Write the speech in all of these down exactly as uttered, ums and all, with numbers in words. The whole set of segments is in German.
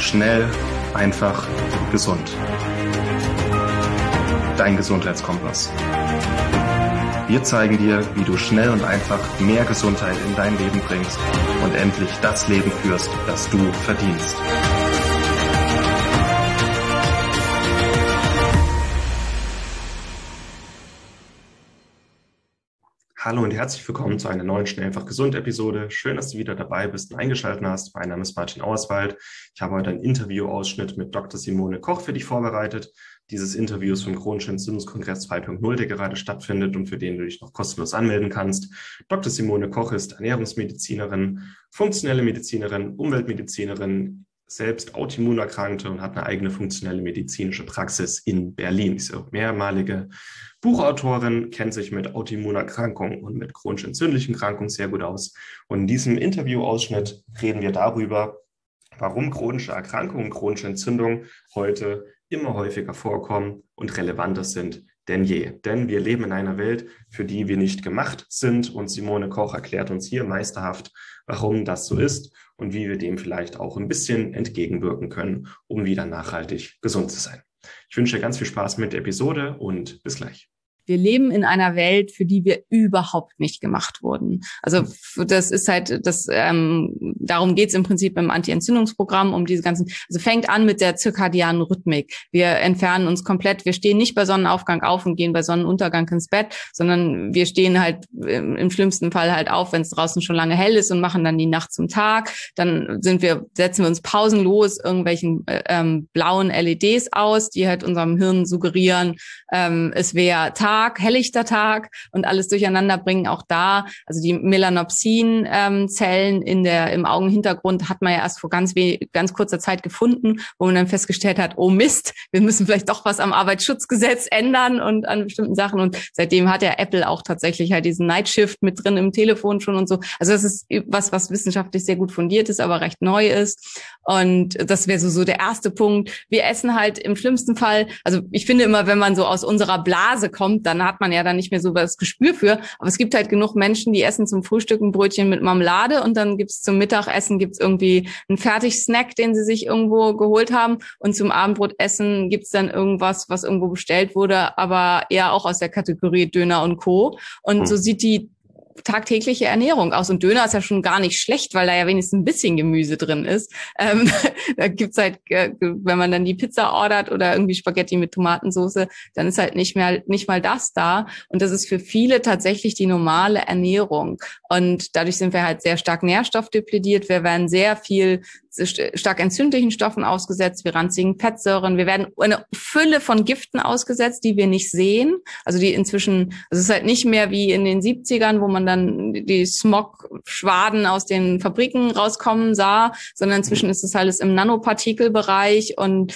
Schnell, einfach, gesund. Dein Gesundheitskompass. Wir zeigen dir, wie du schnell und einfach mehr Gesundheit in dein Leben bringst und endlich das Leben führst, das du verdienst. Hallo und herzlich willkommen zu einer neuen Schnell, einfach, gesund Episode. Schön, dass du wieder dabei bist und eingeschaltet hast. Mein Name ist Martin Auerswald. Ich habe heute einen Interviewausschnitt mit Doktor Simone Koch für dich vorbereitet. Dieses Interview ist vom Chronischen Entzündungskongress zwei Punkt null, der gerade stattfindet und für den du dich noch kostenlos anmelden kannst. Doktor Simone Koch ist Ernährungsmedizinerin, funktionelle Medizinerin, Umweltmedizinerin, selbst Autoimmunerkrankte und hat eine eigene funktionelle medizinische Praxis in Berlin. Sie ist auch mehrmalige Buchautorin, kennt sich mit Autoimmunerkrankungen und mit chronisch entzündlichen Erkrankungen sehr gut aus. Und in diesem Interviewausschnitt reden wir darüber, warum chronische Erkrankungen, chronische Entzündungen heute immer häufiger vorkommen und relevanter sind denn je. Denn wir leben in einer Welt, für die wir nicht gemacht sind. Und Simone Koch erklärt uns hier meisterhaft, warum das so ist und wie wir dem vielleicht auch ein bisschen entgegenwirken können, um wieder nachhaltig gesund zu sein. Ich wünsche dir ganz viel Spaß mit der Episode und bis gleich. Wir leben in einer Welt, für die wir überhaupt nicht gemacht wurden. Also das ist halt, das ähm, darum geht's im Prinzip im Anti-Entzündungsprogramm, um diese ganzen, also fängt an mit der zirkadianen Rhythmik. Wir entfernen uns komplett, wir stehen nicht bei Sonnenaufgang auf und gehen bei Sonnenuntergang ins Bett, sondern wir stehen halt im, im schlimmsten Fall halt auf, wenn es draußen schon lange hell ist und machen dann die Nacht zum Tag. Dann sind wir, setzen wir uns pausenlos irgendwelchen ähm, blauen L E Ds aus, die halt unserem Hirn suggerieren, ähm, es wäre Tag, helllichter Tag und alles durcheinander bringen. Auch da, also die Melanopsin-Zellen ähm, in der im Augenhintergrund hat man ja erst vor ganz we- ganz kurzer Zeit gefunden, wo man dann festgestellt hat, oh Mist, wir müssen vielleicht doch was am Arbeitsschutzgesetz ändern und an bestimmten Sachen. Und seitdem hat ja Apple auch tatsächlich halt diesen Night Shift mit drin im Telefon schon und so. Also das ist was, was wissenschaftlich sehr gut fundiert ist, aber recht neu ist. Und das wäre so so der erste Punkt. Wir essen halt im schlimmsten Fall, also ich finde immer, wenn man so aus unserer Blase kommt, dann hat man ja dann nicht mehr so das Gespür für. Aber es gibt halt genug Menschen, die essen zum Frühstück ein Brötchen mit Marmelade und dann gibt's zum Mittagessen gibt's irgendwie einen Fertigsnack, den sie sich irgendwo geholt haben und zum Abendbrotessen gibt's dann irgendwas, was irgendwo bestellt wurde, aber eher auch aus der Kategorie Döner und Co. Und so sieht die tagtägliche Ernährung aus. Und Döner ist ja schon gar nicht schlecht, weil da ja wenigstens ein bisschen Gemüse drin ist. Ähm, da gibt's halt, äh, wenn man dann die Pizza ordert oder irgendwie Spaghetti mit Tomatensauce, dann ist halt nicht mehr, nicht mal das da. Und das ist für viele tatsächlich die normale Ernährung. Und dadurch sind wir halt sehr stark nährstoffdeplediert. Wir werden sehr viel stark entzündlichen Stoffen ausgesetzt, wir ranzigen Fettsäuren, wir werden eine Fülle von Giften ausgesetzt, die wir nicht sehen. Also die inzwischen, also es ist halt nicht mehr wie in den siebzigern, wo man dann die Smog-Schwaden aus den Fabriken rauskommen sah, sondern inzwischen ist es alles im Nanopartikelbereich und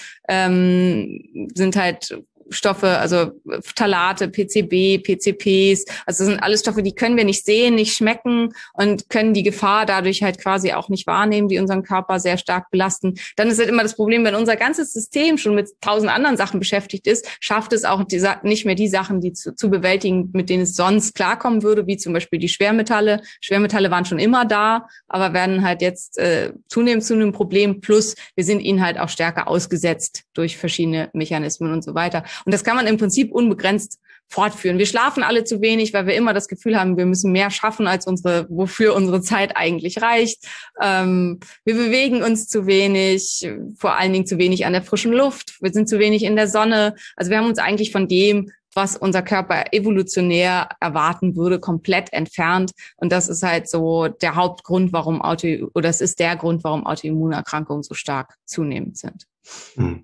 ähm, sind halt Stoffe, also Phthalate, P C B, P C Ps, also das sind alles Stoffe, die können wir nicht sehen, nicht schmecken und können die Gefahr dadurch halt quasi auch nicht wahrnehmen, die unseren Körper sehr stark belasten. Dann ist halt immer das Problem, wenn unser ganzes System schon mit tausend anderen Sachen beschäftigt ist, schafft es auch die, nicht mehr die Sachen, die zu, zu bewältigen, mit denen es sonst klarkommen würde, wie zum Beispiel die Schwermetalle. Schwermetalle waren schon immer da, aber werden halt jetzt äh, zunehmend zu einem Problem, plus wir sind ihnen halt auch stärker ausgesetzt durch verschiedene Mechanismen und so weiter. Und das kann man im Prinzip unbegrenzt fortführen. Wir schlafen alle zu wenig, weil wir immer das Gefühl haben, wir müssen mehr schaffen, als unsere, wofür unsere Zeit eigentlich reicht. Ähm, wir bewegen uns zu wenig, vor allen Dingen zu wenig an der frischen Luft. Wir sind zu wenig in der Sonne. Also wir haben uns eigentlich von dem, was unser Körper evolutionär erwarten würde, komplett entfernt. Und das ist halt so der Hauptgrund, warum Auto, oder das ist der Grund, warum Autoimmunerkrankungen so stark zunehmend sind. Hm.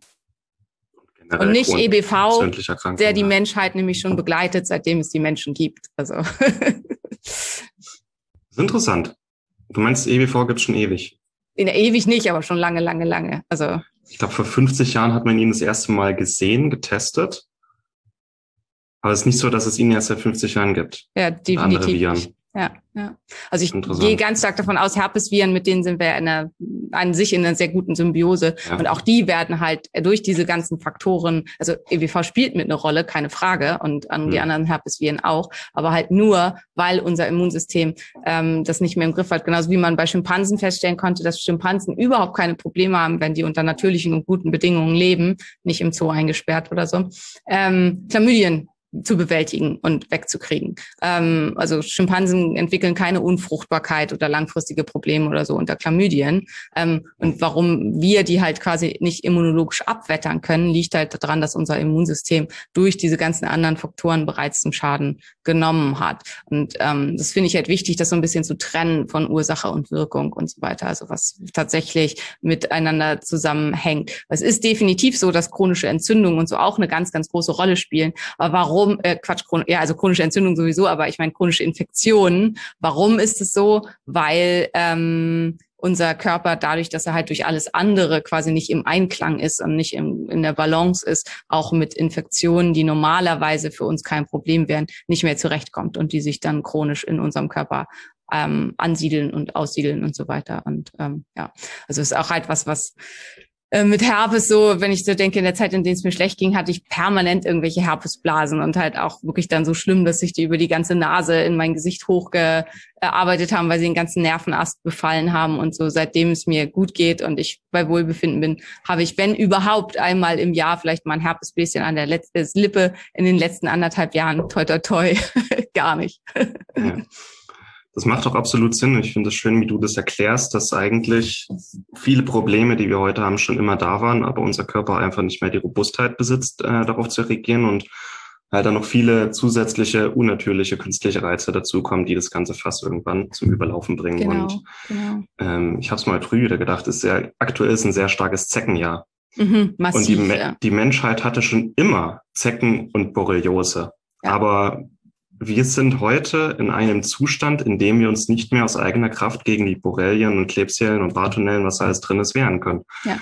Und nicht E B V, der die Menschheit nämlich schon begleitet, seitdem es die Menschen gibt. Also das ist interessant. Du meinst, E B V gibt es schon ewig? In ewig nicht, aber schon lange, lange, lange. Also ich glaube, vor fünfzig Jahren hat man ihn das erste Mal gesehen, getestet. Aber es ist nicht so, dass es ihn erst seit fünfzig Jahren gibt. Ja, definitiv. Ja, ja. Also ich gehe ganz stark davon aus, Herpesviren, mit denen sind wir in einer, an sich in einer sehr guten Symbiose. Ja. Und auch die werden halt durch diese ganzen Faktoren, also E W V spielt mit eine Rolle, keine Frage, und an mhm. die anderen Herpesviren auch, aber halt nur, weil unser Immunsystem ähm, das nicht mehr im Griff hat. Genauso wie man bei Schimpansen feststellen konnte, dass Schimpansen überhaupt keine Probleme haben, wenn die unter natürlichen und guten Bedingungen leben, nicht im Zoo eingesperrt oder so. Ähm, Chlamydien zu bewältigen und wegzukriegen. Ähm, also Schimpansen entwickeln keine Unfruchtbarkeit oder langfristige Probleme oder so unter Chlamydien. Ähm, und warum wir die halt quasi nicht immunologisch abwettern können, liegt halt daran, dass unser Immunsystem durch diese ganzen anderen Faktoren bereits den Schaden genommen hat. Und ähm, das finde ich halt wichtig, das so ein bisschen zu trennen von Ursache und Wirkung und so weiter. Also was tatsächlich miteinander zusammenhängt. Es ist definitiv so, dass chronische Entzündungen und so auch eine ganz, ganz große Rolle spielen. Aber warum Warum, äh, Quatsch, ja, also chronische Entzündung sowieso, aber ich meine chronische Infektionen. Warum ist es so? Weil ähm, unser Körper dadurch, dass er halt durch alles andere quasi nicht im Einklang ist und nicht im, in der Balance ist, auch mit Infektionen, die normalerweise für uns kein Problem wären, nicht mehr zurechtkommt und die sich dann chronisch in unserem Körper ähm, ansiedeln und aussiedeln und so weiter. Und ähm, ja, also es ist auch halt was, was mit Herpes so, wenn ich so denke, in der Zeit, in der es mir schlecht ging, hatte ich permanent irgendwelche Herpesblasen und halt auch wirklich dann so schlimm, dass sich die über die ganze Nase in mein Gesicht hochgearbeitet haben, weil sie den ganzen Nervenast befallen haben und so. Seitdem es mir gut geht und ich bei Wohlbefinden bin, habe ich, wenn überhaupt, einmal im Jahr vielleicht mal ein Herpesbläschen an der letzten Lippe. In den letzten anderthalb Jahren, toi toi toi, gar nicht. Ja. Das macht auch absolut Sinn. Ich finde es schön, wie du das erklärst, dass eigentlich viele Probleme, die wir heute haben, schon immer da waren, aber unser Körper einfach nicht mehr die Robustheit besitzt, äh, darauf zu reagieren und halt dann noch viele zusätzliche, unnatürliche, künstliche Reize dazukommen, die das Ganze fast irgendwann zum Überlaufen bringen. Genau, und genau. Ähm, ich habe es mal früh wieder gedacht, ist ja aktuell ist ein sehr starkes Zeckenjahr. Mhm, massiv, und die, Me- ja. die Menschheit hatte schon immer Zecken und Borreliose. Ja. Aber wir sind heute in einem Zustand, in dem wir uns nicht mehr aus eigener Kraft gegen die Borrelien und Klebsiellen und Bartonellen, was da alles drin ist, wehren können. Ja.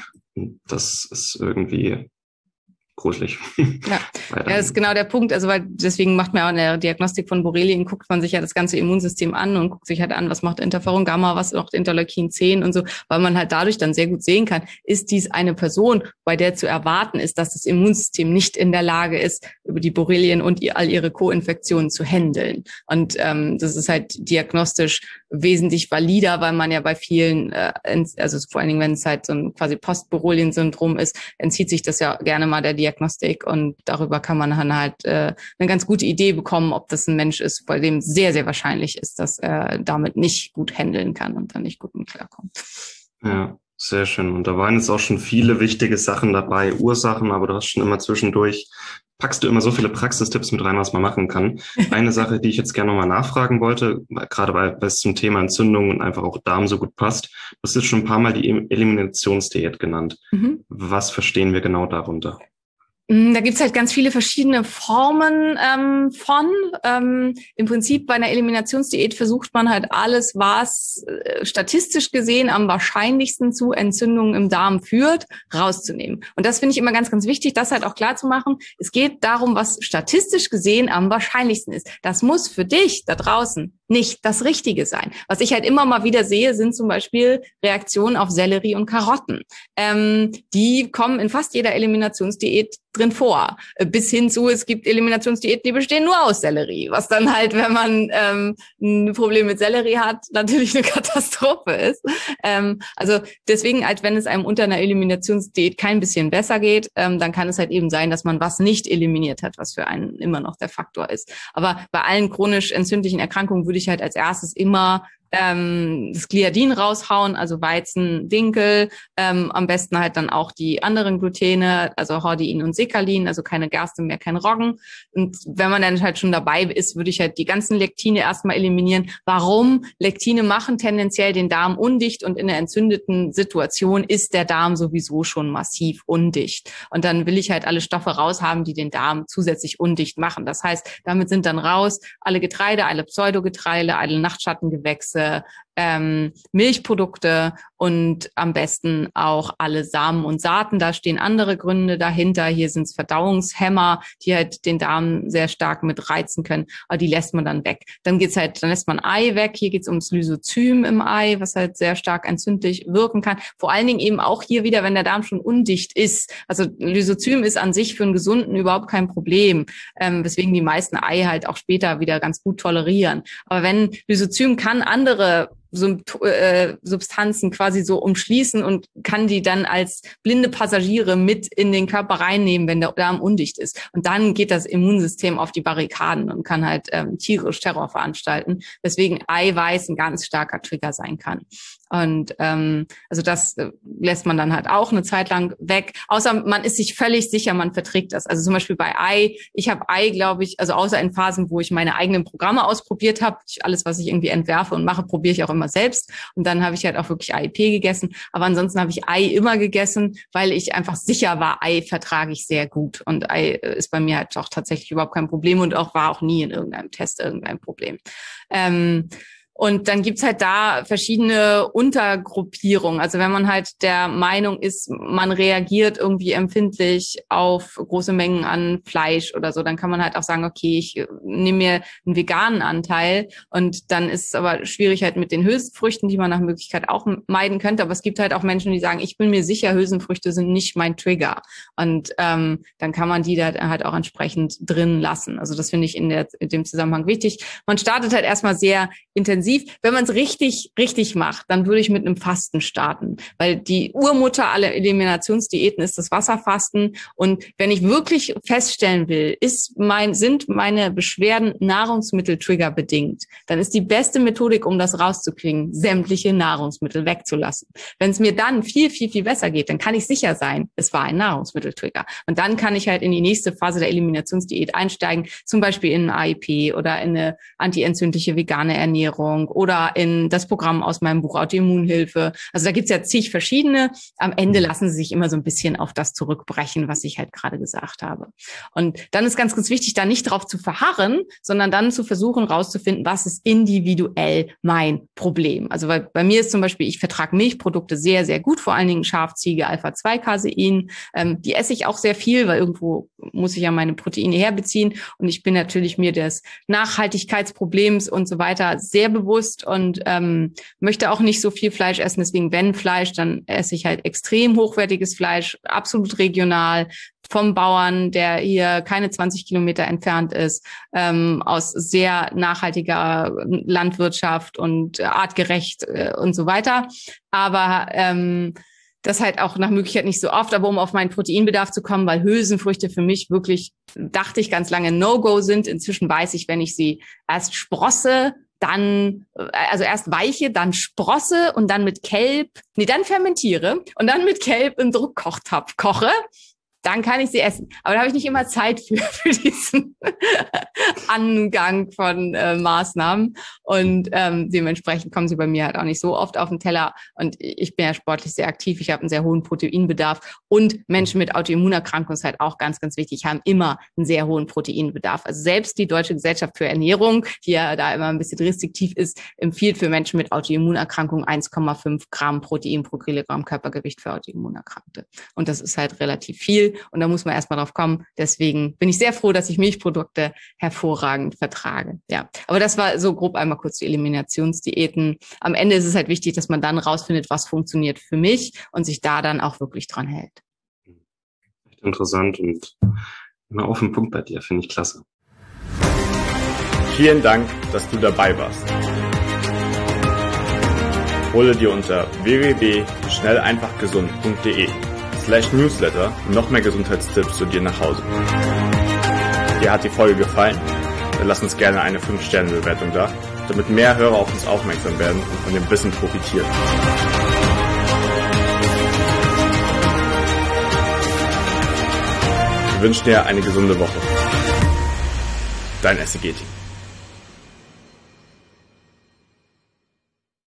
Das ist irgendwie gruselig. Ja. ja, das ist genau der Punkt. Also weil deswegen macht man auch in der Diagnostik von Borrelien, guckt man sich ja das ganze Immunsystem an und guckt sich halt an, was macht Interferon Gamma, was macht Interleukin zehn und so, weil man halt dadurch dann sehr gut sehen kann, ist dies eine Person, bei der zu erwarten ist, dass das Immunsystem nicht in der Lage ist, über die Borrelien und all ihre Co-Infektionen zu handeln. Und ähm, das ist halt diagnostisch wesentlich valider, weil man ja bei vielen, äh, also vor allen Dingen, wenn es halt so ein quasi Post-Borrelien-Syndrom ist, entzieht sich das ja gerne mal der Diagnostik und darüber kann man dann halt äh, eine ganz gute Idee bekommen, ob das ein Mensch ist, bei dem sehr, sehr wahrscheinlich ist, dass er damit nicht gut handeln kann und dann nicht gut mit klarkommt. Ja, sehr schön. Und da waren jetzt auch schon viele wichtige Sachen dabei, Ursachen, aber du hast schon immer zwischendurch, packst du immer so viele Praxistipps mit rein, was man machen kann. Eine Sache, die ich jetzt gerne nochmal nachfragen wollte, gerade weil, weil es zum Thema Entzündung und einfach auch Darm so gut passt, du hast jetzt schon ein paar Mal die Eliminationsdiät genannt. Mhm. Was verstehen wir genau darunter? Da gibt's halt ganz viele verschiedene Formen ähm, von. Ähm, Im Prinzip bei einer Eliminationsdiät versucht man halt alles, was äh, statistisch gesehen am wahrscheinlichsten zu Entzündungen im Darm führt, rauszunehmen. Und das finde ich immer ganz, ganz wichtig, das halt auch klar zu machen. Es geht darum, was statistisch gesehen am wahrscheinlichsten ist. Das muss für dich da draußen nicht das Richtige sein. Was ich halt immer mal wieder sehe, sind zum Beispiel Reaktionen auf Sellerie und Karotten. Ähm, die kommen in fast jeder Eliminationsdiät drin vor. Bis hin zu, es gibt Eliminationsdiäten, die bestehen nur aus Sellerie, was dann halt, wenn man ähm, ein Problem mit Sellerie hat, natürlich eine Katastrophe ist. Ähm, also deswegen, als wenn es einem unter einer Eliminationsdiät kein bisschen besser geht, ähm, dann kann es halt eben sein, dass man was nicht eliminiert hat, was für einen immer noch der Faktor ist. Aber bei allen chronisch entzündlichen Erkrankungen würde ich halt als erstes immer ähm, das Gliadin raushauen, also Weizen, Dinkel, ähm, am besten halt dann auch die anderen Glutene, also Hordein und Sekalin, also keine Gerste mehr, kein Roggen. Und wenn man dann halt schon dabei ist, würde ich halt die ganzen Lektine erstmal eliminieren. Warum? Lektine machen tendenziell den Darm undicht und in der entzündeten Situation ist der Darm sowieso schon massiv undicht. Und dann will ich halt alle Stoffe raushaben, die den Darm zusätzlich undicht machen. Das heißt, damit sind dann raus alle Getreide, alle Pseudogetreide, alle Nachtschattengewächse, ähm, Milchprodukte und am besten auch alle Samen und Saaten. Da stehen andere Gründe dahinter. Hier sind es Verdauungshemmer, die halt den Darm sehr stark mit reizen können, aber die lässt man dann weg. Dann geht's halt, dann lässt man Ei weg. Hier geht's ums Lysozym im Ei, was halt sehr stark entzündlich wirken kann. Vor allen Dingen eben auch hier wieder, wenn der Darm schon undicht ist. Also Lysozym ist an sich für einen Gesunden überhaupt kein Problem, ähm, weswegen die meisten Ei halt auch später wieder ganz gut tolerieren. Aber wenn Lysozym kann andere Substanzen quasi so umschließen und kann die dann als blinde Passagiere mit in den Körper reinnehmen, wenn der Darm undicht ist. Und dann geht das Immunsystem auf die Barrikaden und kann halt ähm, tierisch Terror veranstalten, weswegen Eiweiß ein ganz starker Trigger sein kann. Und ähm, also das äh, lässt man dann halt auch eine Zeit lang weg. Außer man ist sich völlig sicher, man verträgt das. Also zum Beispiel bei Ei. Ich habe Ei, glaube ich, also außer in Phasen, wo ich meine eigenen Programme ausprobiert habe. Alles, was ich irgendwie entwerfe und mache, probiere ich auch immer selbst. Und dann habe ich halt auch wirklich A I P gegessen. Aber ansonsten habe ich Ei immer gegessen, weil ich einfach sicher war, Ei vertrage ich sehr gut. Und Ei ist bei mir halt auch tatsächlich überhaupt kein Problem und auch war auch nie in irgendeinem Test irgendein Problem. Ähm, Und dann gibt's halt da verschiedene Untergruppierungen. Also wenn man halt der Meinung ist, man reagiert irgendwie empfindlich auf große Mengen an Fleisch oder so, dann kann man halt auch sagen, okay, ich nehme mir einen veganen Anteil. Und dann ist es aber schwierig halt mit den Hülsenfrüchten, die man nach Möglichkeit auch meiden könnte. Aber es gibt halt auch Menschen, die sagen, ich bin mir sicher, Hülsenfrüchte sind nicht mein Trigger. Und ähm, dann kann man die da halt auch entsprechend drin lassen. Also das finde ich in, der, in dem Zusammenhang wichtig. Man startet halt erstmal sehr intensiv. Wenn man es richtig, richtig macht, dann würde ich mit einem Fasten starten, weil die Urmutter aller Eliminationsdiäten ist das Wasserfasten. Und wenn ich wirklich feststellen will, ist mein, sind meine Beschwerden Nahrungsmittel-Trigger bedingt, dann ist die beste Methodik, um das rauszukriegen, sämtliche Nahrungsmittel wegzulassen. Wenn es mir dann viel, viel, viel besser geht, dann kann ich sicher sein, es war ein Nahrungsmittel-Trigger. Und dann kann ich halt in die nächste Phase der Eliminationsdiät einsteigen, zum Beispiel in ein A I P oder in eine antientzündliche vegane Ernährung oder in das Programm aus meinem Buch Autoimmunhilfe. Also da gibt's ja zig verschiedene. Am Ende lassen sie sich immer so ein bisschen auf das zurückbrechen, was ich halt gerade gesagt habe. Und dann ist ganz, ganz wichtig, da nicht drauf zu verharren, sondern dann zu versuchen, rauszufinden, was ist individuell mein Problem. Also weil bei mir ist zum Beispiel, ich vertrage Milchprodukte sehr, sehr gut, vor allen Dingen Schafziege, Alpha zwei Casein. Ähm, die esse ich auch sehr viel, weil irgendwo muss ich ja meine Proteine herbeziehen. Und ich bin natürlich mir des Nachhaltigkeitsproblems und so weiter sehr bewusst und ähm, möchte auch nicht so viel Fleisch essen. Deswegen, wenn Fleisch, dann esse ich halt extrem hochwertiges Fleisch, absolut regional, vom Bauern, der hier keine zwanzig Kilometer entfernt ist, ähm, aus sehr nachhaltiger Landwirtschaft und artgerecht äh, und so weiter. Aber ähm, das halt auch nach Möglichkeit nicht so oft, aber um auf meinen Proteinbedarf zu kommen, weil Hülsenfrüchte für mich wirklich, dachte ich ganz lange, No-Go sind. Inzwischen weiß ich, wenn ich sie erst sprosse, dann, also erst weiche, dann sprosse und dann mit Kelb, nee, dann fermentiere und dann mit Kelb im Druckkochtopf koche, dann kann ich sie essen. Aber da habe ich nicht immer Zeit für, für diesen Angang von äh, Maßnahmen. Und ähm, dementsprechend kommen sie bei mir halt auch nicht so oft auf den Teller. Und ich bin ja sportlich sehr aktiv. Ich habe einen sehr hohen Proteinbedarf. Und Menschen mit Autoimmunerkrankungen ist halt auch ganz, ganz wichtig, haben immer einen sehr hohen Proteinbedarf. Also selbst die Deutsche Gesellschaft für Ernährung, die ja da immer ein bisschen restriktiv ist, empfiehlt für Menschen mit Autoimmunerkrankungen eins Komma fünf Gramm Protein pro Kilogramm Körpergewicht für Autoimmunerkrankte. Und das ist halt relativ viel. Und da muss man erstmal drauf kommen. Deswegen bin ich sehr froh, dass ich Milchprodukte hervorragend vertrage. Ja, aber das war so grob einmal kurz die Eliminationsdiäten. Am Ende ist es halt wichtig, dass man dann rausfindet, was funktioniert für mich und sich da dann auch wirklich dran hält. Echt interessant und immer auf den Punkt bei dir, finde ich klasse. Vielen Dank, dass du dabei warst. Hole dir unter w w w punkt schnell einfach gesund punkt de slash newsletter noch mehr Gesundheitstipps zu dir nach Hause. Dir hat die Folge gefallen? Dann lass uns gerne eine fünf Sterne Bewertung da, damit mehr Hörer auf uns aufmerksam werden und von dem Wissen profitieren. Wir wünschen dir eine gesunde Woche. Dein S C G-Team.